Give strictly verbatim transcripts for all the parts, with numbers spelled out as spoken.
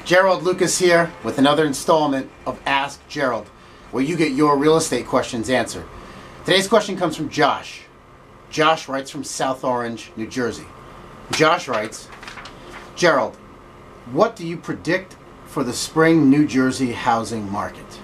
Gerald Lucas here with another installment of Ask Gerald, where you get your real estate questions answered. Today's question comes from Josh. Josh writes from South Orange, New Jersey. Josh writes, Gerald, what do you predict for the spring New Jersey housing market?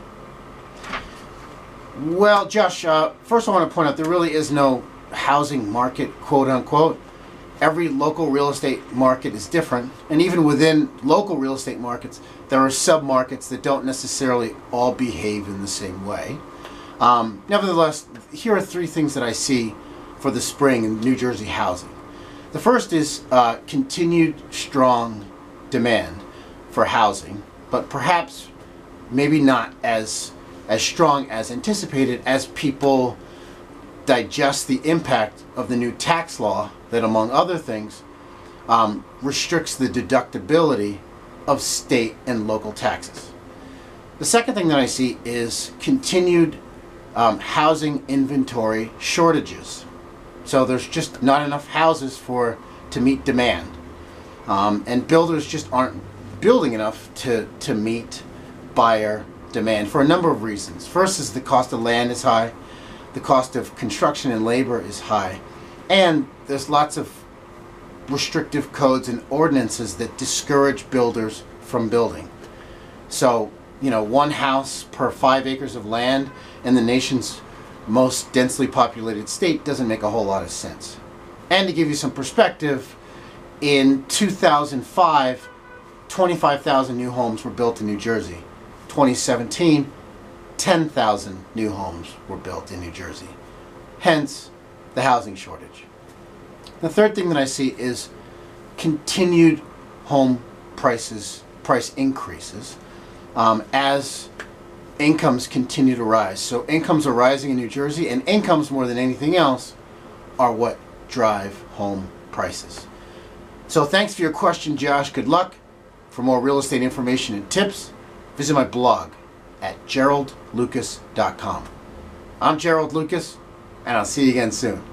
Well, Josh, uh, first I want to point out there really is no housing market, quote unquote. Every local real estate market is different, and even within local real estate markets, there are sub-markets that don't necessarily all behave in the same way. Um, nevertheless, here are three things that I see for the spring in New Jersey housing. The first is uh, continued strong demand for housing, but perhaps maybe not as as strong as anticipated as people digest the impact of the new tax law that, among other things, um, restricts the deductibility of state and local taxes. The second thing that I see is continued um, housing inventory shortages. So there's just not enough houses for to meet demand, um, and builders just aren't building enough to to meet buyer demand for a number of reasons. First is the cost of land is high. The cost of construction and labor is high, and there's lots of restrictive codes and ordinances that discourage builders from building. So, you know, one house per five acres of land in the nation's most densely populated state doesn't make a whole lot of sense. And to give you some perspective, in two thousand five, twenty-five thousand new homes were built in New Jersey. twenty seventeen, ten thousand new homes were built in New Jersey. Hence, the housing shortage. The third thing that I see is continued home prices, price increases um, as incomes continue to rise. So incomes are rising in New Jersey, and incomes more than anything else are what drive home prices. So thanks for your question, Josh. Good luck. For more real estate information and tips, visit my blog at gerald lucas dot com. I'm Gerald Lucas, and I'll see you again soon.